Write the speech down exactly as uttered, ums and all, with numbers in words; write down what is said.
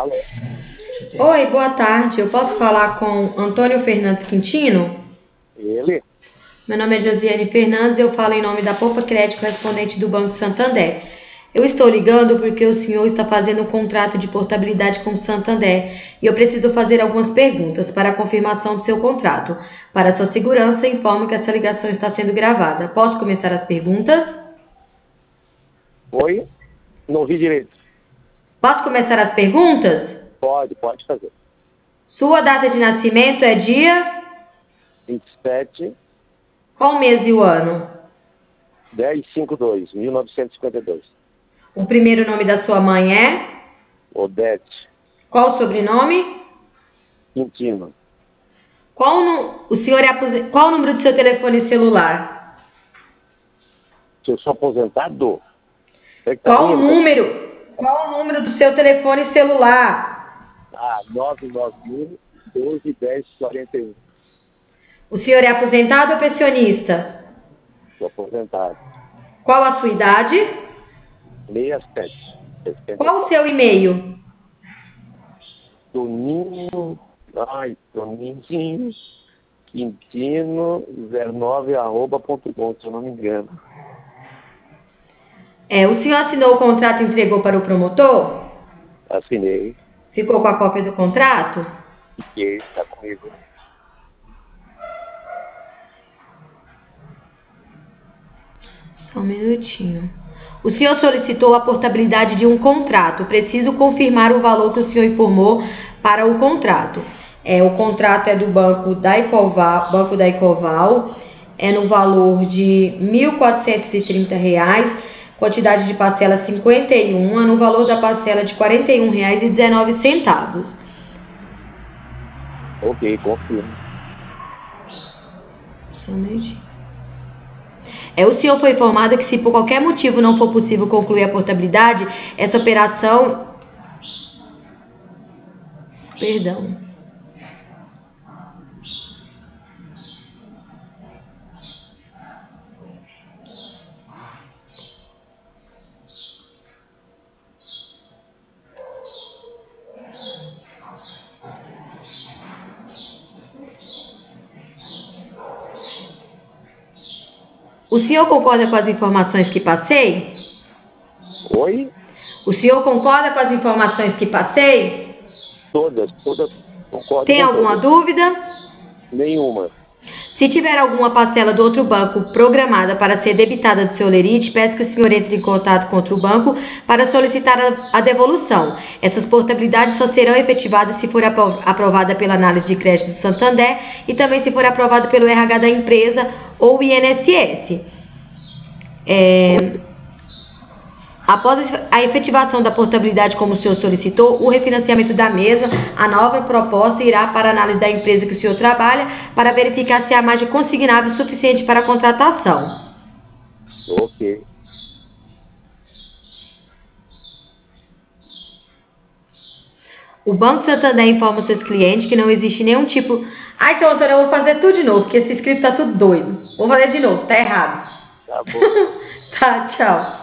Alô? Oi, boa tarde. Eu posso falar com Antônio Fernandes Quintino? Ele? Meu nome é Josiane Fernandes, eu falo em nome da Poupa Crédito, correspondente do Banco Santander. Eu estou ligando porque o senhor está fazendo um contrato de portabilidade com o Santander e eu preciso fazer algumas perguntas para a confirmação do seu contrato. Para sua segurança, informo que essa ligação está sendo gravada. Posso começar as perguntas? Oi? Não ouvi direito. Posso começar as perguntas? Pode, pode fazer. Sua data de nascimento é dia? vinte e sete, Qual mês e o ano? dez, cinco, dois, mil novecentos e cinquenta e dois. O primeiro nome da sua mãe é? Odete Qual o sobrenome? Quintino. Qual o, nu- o senhor é apose- Qual o número do seu telefone celular? Se eu sou aposentado? É que tá Qual ruim o a ligação. número? Qual o número do seu telefone celular? Ah, nove nove um, doze, dez, quarenta e um. O senhor é aposentado ou pensionista? Sou aposentado. Qual a sua idade? Qual o sessenta e sete, seu e-mail? Toninho. Ai, Toninho. Quintino zero nove arroba ponto com, se eu não me engano. É, o senhor assinou o contrato e entregou para o promotor? Assinei. Ficou com a cópia do contrato? Fiquei, está comigo. Só um minutinho. O senhor solicitou a portabilidade de um contrato. Preciso confirmar o valor que o senhor informou para o contrato. É, o contrato é do Banco da Ecoval, Banco da Ecoval, é no valor de mil quatrocentos e trinta reais, quantidade de parcela cinquenta e um, é no valor da parcela de quarenta e um reais e dezenove centavos. Ok, confirmo. Só um minutinho. É, o senhor foi informado que se por qualquer motivo não for possível concluir a portabilidade, essa operação, perdão. O senhor concorda com as informações que passei? Oi? O senhor concorda com as informações que passei? Todas, todas, concordo Tem com alguma todas. dúvida? Nenhuma. Se tiver alguma parcela do outro banco programada para ser debitada do seu lerite, peço que o senhor entre em contato com outro banco para solicitar a, a devolução. Essas portabilidades só serão efetivadas se for apro- aprovada pela análise de crédito do Santander e também se for aprovada pelo R H da empresa ou o I N S S. Ok. Após a efetivação da portabilidade como o senhor solicitou, o refinanciamento da mesma, a nova proposta irá para a análise da empresa que o senhor trabalha para verificar se há margem consignável suficiente para a contratação. Ok. O Banco Santander informa seus clientes que não existe nenhum tipo... Ai, seu Antônio, eu vou fazer tudo de novo, porque esse escrito tá tudo doido. Vou fazer de novo, tá errado. Tá bom. Tá, tchau.